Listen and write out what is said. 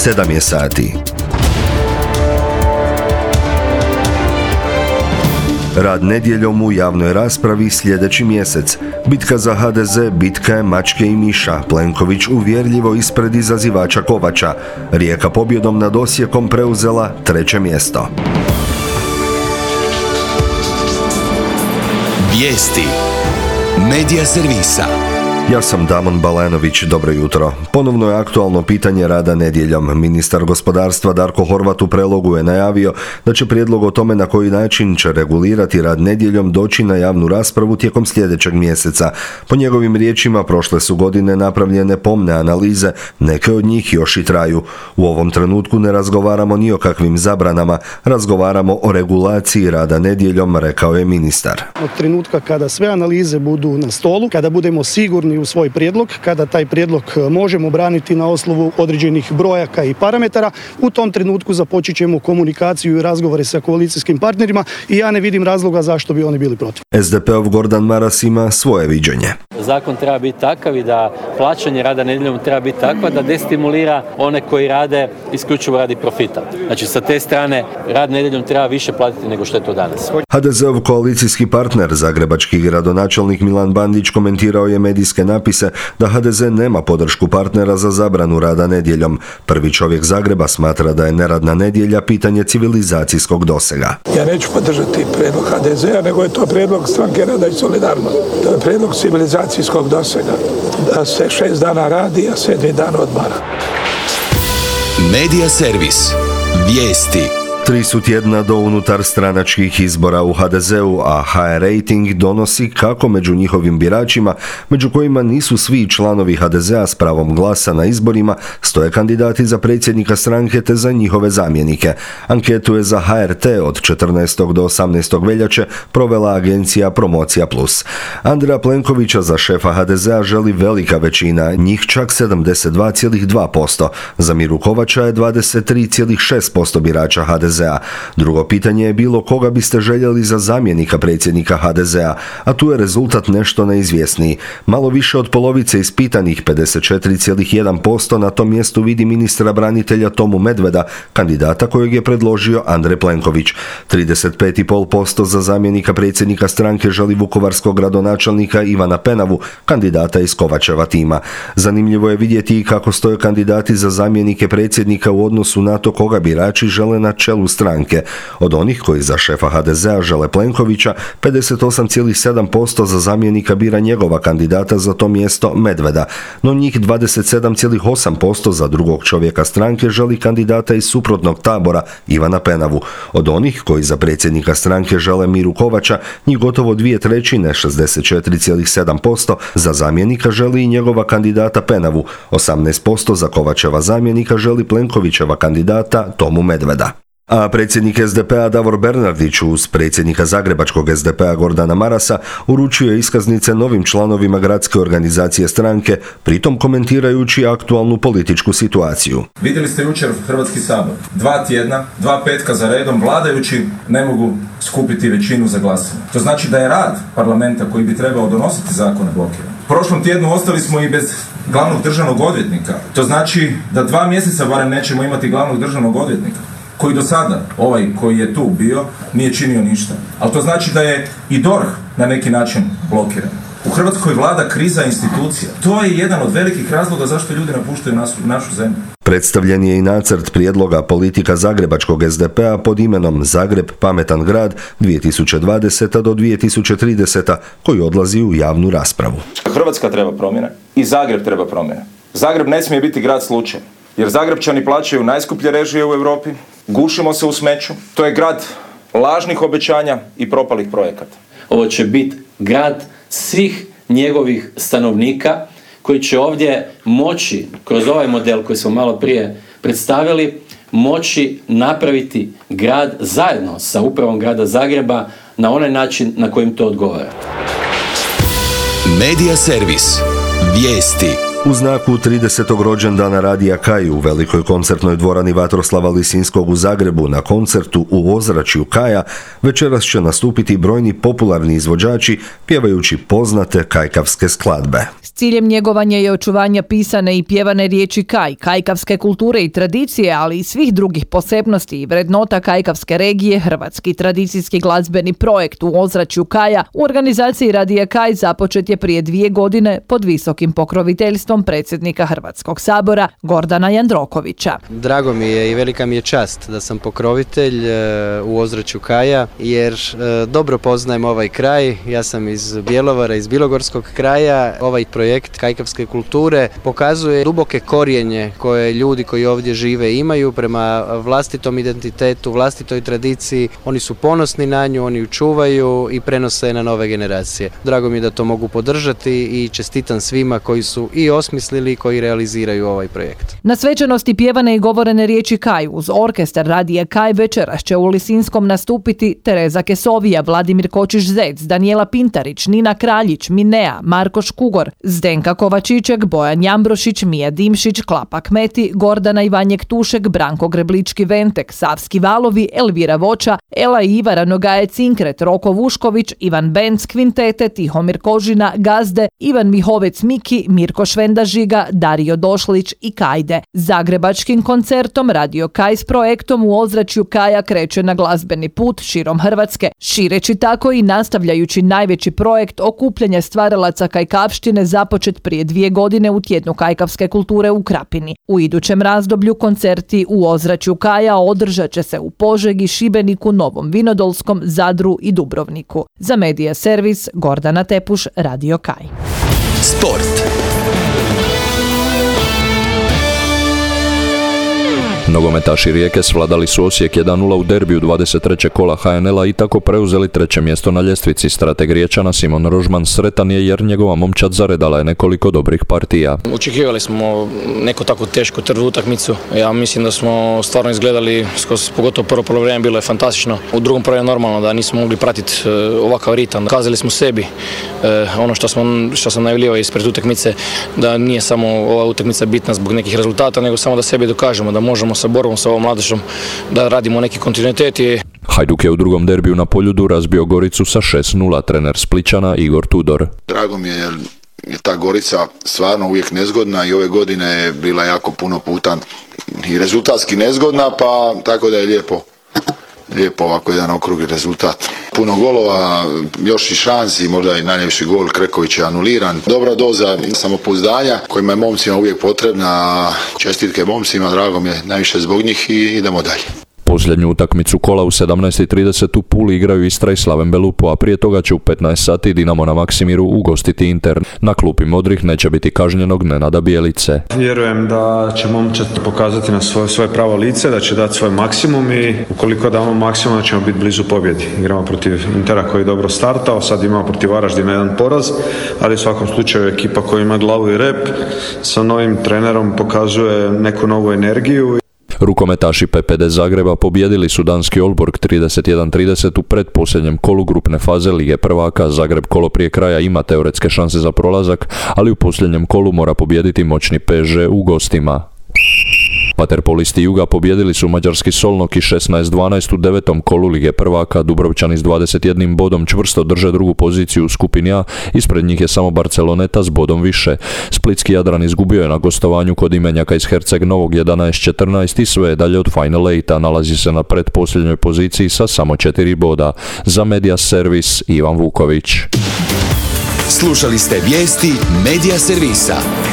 7 je sati. Rad nedjeljom u javnoj raspravi sljedeći mjesec. Bitka za HDZ, bitka je mačke i miša. Plenković uvjerljivo ispred izazivača Kovača. Rijeka pobjedom nad Osijekom preuzela 3. mjesto. Vijesti Medija servisa. Ja sam Damon Balenović, dobro jutro. Ponovno je aktualno pitanje rada nedjeljom. Ministar gospodarstva Darko Horvat u Prelogu je najavio da će prijedlog o tome na koji način će regulirati rad nedjeljom doći na javnu raspravu tijekom sljedećeg mjeseca. Po njegovim riječima, prošle su godine napravljene pomne analize, neke od njih još i traju. U ovom trenutku ne razgovaramo ni o kakvim zabranama, razgovaramo o regulaciji rada nedjeljom, rekao je ministar. Od trenutka kada sve analize budu na stolu, kada budemo sigurni u svoj prijedlog, kada taj prijedlog možemo braniti na osnovu određenih brojaka i parametara, u tom trenutku započet ćemo komunikaciju i razgovore sa koalicijskim partnerima i ja ne vidim razloga zašto bi oni bili protiv. SDP-ov Gordan Maras ima svoje viđenje. Zakon treba biti takav i da plaćanje rada nedjeljom treba biti takva da destimulira one koji rade isključivo radi profita. Znači sa te strane rad nedjeljom treba više platiti nego što je to danas. HDZ-ov koalicijski partner, zagrebački gradonačelnik Milan Bandić, komentirao je medijske napise da HDZ nema podršku partnera za zabranu rada nedjeljom. Prvi čovjek Zagreba smatra da je neradna nedjelja pitanje civilizacijskog dosega. Ja neću podržati prijedlog HDZ-a, nego je to prijedlog Stranke rada i solidarnosti. To je prijedlog civilizacijskog dosega. Da se 6 dana radi, a 7 dana odmara. Medija servis. Vijesti. 3 su tjedna do unutar stranačkih izbora u HDZ-u, a HR Rating donosi kako među njihovim biračima, među kojima nisu svi članovi HDZ-a s pravom glasa na izborima, stoje kandidati za predsjednika stranke te za njihove zamjenike. Anketu je za HRT od 14. do 18. veljače provela agencija Promocija Plus. Andreja Plenkovića za šefa HDZ-a želi velika većina, njih čak 72,2%. Za Miru Kovača je 23,6% birača HDZ-a. Drugo pitanje je bilo koga biste željeli za zamjenika predsjednika HDZ-a, a tu je rezultat nešto neizvjesniji. Malo više od polovice ispitanih, 54,1%, na tom mjestu vidi ministra branitelja Tomu Medveda, kandidata kojeg je predložio Andrej Plenković. 35,5% za zamjenika predsjednika stranke želi vukovarskog gradonačelnika Ivana Penavu, kandidata iz Kovačeva tima. Zanimljivo je vidjeti i kako stoje kandidati za zamjenike predsjednika u odnosu na to koga birači žele na čelu stranke. Od onih koji za šefa HDZ-a žele Plenkovića, 58,7% za zamjenika bira njegova kandidata za to mjesto Medveda, no njih 27,8% za drugog čovjeka stranke želi kandidata iz suprotnog tabora Ivana Penavu. Od onih koji za predsjednika stranke žele Miru Kovača, njih gotovo 2/3, 64,7%, za zamjenika želi i njegova kandidata Penavu. 18% za Kovačeva zamjenika želi Plenkovićeva kandidata Tomu Medveda. A predsjednik SDP-a Davor Bernardić uz predsjednika zagrebačkog SDP-a Gordana Marasa uručio je iskaznice novim članovima gradske organizacije stranke, pritom komentirajući aktualnu političku situaciju. Vidjeli ste jučer Hrvatski sabor. 2 tjedna, 2 petka za redom vladajući ne mogu skupiti većinu za glasanje. To znači da je rad parlamenta koji bi trebao donositi zakone blokiran. U prošlom tjednu ostali smo i bez glavnog državnog odvjetnika. To znači da 2 mjeseca barem nećemo imati glavnog državnog odvjetnika, koji do sada, ovaj koji je tu bio, nije činio ništa. Ali to znači da je i DORH na neki način blokiran. U Hrvatskoj vlada kriza institucija. To je jedan od velikih razloga zašto ljudi napuštaju našu zemlju. Predstavljen je i nacrt prijedloga politika zagrebačkog SDP-a pod imenom Zagreb pametan grad 2020. do 2030. koji odlazi u javnu raspravu. Hrvatska treba promjene i Zagreb treba promjene. Zagreb ne smije biti grad slučaj, jer Zagrebčani plaćaju najskuplje režije u Europi, gušimo se u smeću, to je grad lažnih obećanja i propalih projekata. Ovo će biti grad svih njegovih stanovnika koji će ovdje moći, kroz ovaj model koji smo malo prije predstavili, moći napraviti grad zajedno sa upravom grada Zagreba na onaj način na kojim to odgovara. Medija servis. Vijesti. U znaku 30. rođendana Radija Kaj u velikoj koncertnoj dvorani Vatroslava Lisinskog u Zagrebu na koncertu U ozračju Kaja večeras će nastupiti brojni popularni izvođači pjevajući poznate kajkavske skladbe. S ciljem njegovanja i očuvanja pisane i pjevane riječi Kaj, kajkavske kulture i tradicije, ali i svih drugih posebnosti i vrednota kajkavske regije, Hrvatski tradicijski glazbeni projekt U ozračju Kaja u organizaciji Radija Kaj započet je prije 2 godine pod visokim pokroviteljstvom predsjednika Hrvatskog sabora Gordana Jandrokovića. Drago mi je i velika mi je čast da sam pokrovitelj U ozračju Kaja, jer dobro poznajem ovaj kraj. Ja sam iz Bjelovara, iz Bilogorskog kraja. Ovaj projekt kajkavske kulture pokazuje duboke korijenje koje ljudi koji ovdje žive imaju prema vlastitom identitetu, vlastitoj tradiciji. Oni su ponosni na nju, oni ju čuvaju i prenose na nove generacije. Drago mi je da to mogu podržati i čestitam svima koji su i osmislili i koji realiziraju ovaj projekt. Na svečanosti pjevane i govorene riječi Kaj uz orkestar Radija Kaj večeras će u Lisinskom nastupiti Tereza Kesovija, Vladimir Kočić-Zec, Danijela Pintarić, Nina Kraljić, Minea, Marko Škugor, Zdenka Kovačiček, Bojan Jambrošić, Mija Dimšić, Klapa Kmeti, Gordana Ivanjek Tušek, Branko Greblički-Ventek, Savski Valovi, Elvira Voča, Ela i Ivara Nogaje-Cinkret, Roko Vušković, Ivan Benc, Kvintete, Tihomir Kožina, Gazde, Ivan Mihovec Miki, Mirko Švenda Žiga, Dario Došlić i Kajde. Zagrebačkim koncertom Radio Kaj s projektom U ozračju Kaja kreće na glazbeni put širom Hrvatske, šireći tako i nastavljajući najveći projekt okupljanja stvaralaca kajkavštine započet prije 2 godine u tjednu kajkavske kulture u Krapini. U idućem razdoblju koncerti U ozračju Kaja održat će se u Požegi, Šibeniku, Novom Vinodolskom, Zadru i Dubrovniku. Za Medija servis Gordana Tepuš, Radio Kaj. Sport. Nogometaši Rijeke svladali su Osijek 1:0 u derbiju 23. kola HNL-a i tako preuzeli 3. mjesto na ljestvici. Strateg Riječana Simon Rožman sretan je jer njegova momčad zaredala je nekoliko dobrih partija. Očekivali smo neku tako tešku trdu utakmicu. Ja mislim da smo stvarno izgledali, pogotovo prvo polovrijeme bilo je fantastično. U drugom polovremenu normalno da nismo mogli pratiti ovakav ritam. Kazali smo sebi ono što sam najavljivao ispred utakmice, da nije samo ova utakmica bitna zbog nekih rezultata, nego samo da sebi dokažemo da možemo sa borbom sa ovom mladežom da radimo neki kontinuitet. Hajduk je u drugom derbiju na Poljudu razbio Goricu sa 6:0, trener Splićana Igor Tudor. Drago mi je jer je ta Gorica stvarno uvijek nezgodna i ove godine je bila jako puno puta i rezultatski nezgodna, pa tako da je lijepo ovako jedan okrugli rezultat. Puno golova, još i šansi, možda i najljepši gol Kreković je anuliran. Dobra doza samopouzdanja kojima je momcima uvijek potrebna. Čestitke momcima, drago mi je najviše zbog njih i idemo dalje. Posljednju utakmicu kola u 17:30 u Puli igraju Istra i Slaven Belupo, a prije toga će u 15 sati Dinamo na Maksimiru ugostiti Inter. Na klupi modrih neće biti kažnjenog Nenada Bijelice. Vjerujem da će momčad pokazati na svoje pravo lice, da će dati svoj maksimum i ukoliko damo maksimum da ćemo biti blizu pobjedi. Igramo protiv Intera koji je dobro startao, sad imamo protiv Varaždina jedan poraz, ali u svakom slučaju ekipa koja ima glavu i rep sa novim trenerom pokazuje neku novu energiju. Rukometaši PPD Zagreba pobijedili su danski Aalborg 31-30 u pretposljednjem kolu grupne faze Lige prvaka. Zagreb kolo prije kraja ima teoretske šanse za prolazak, ali u posljednjem kolu mora pobijediti moćni PSG u gostima. Vaterpolisti Juga pobijedili su mađarski Solnoki 16-12 u 9. kolu Lige prvaka. Dubrovčani s 21 bodom čvrsto drže drugu poziciju u skupini A, ispred njih je samo Barceloneta s bodom više. Splitski Jadran izgubio je na gostovanju kod imenjaka iz Herceg Novog 11-14 i sve je dalje od Final 8, nalazi se na pretposljednjoj poziciji sa samo 4 boda. Za Medija servis Ivan Vuković. Slušali ste vijesti Medija servisa.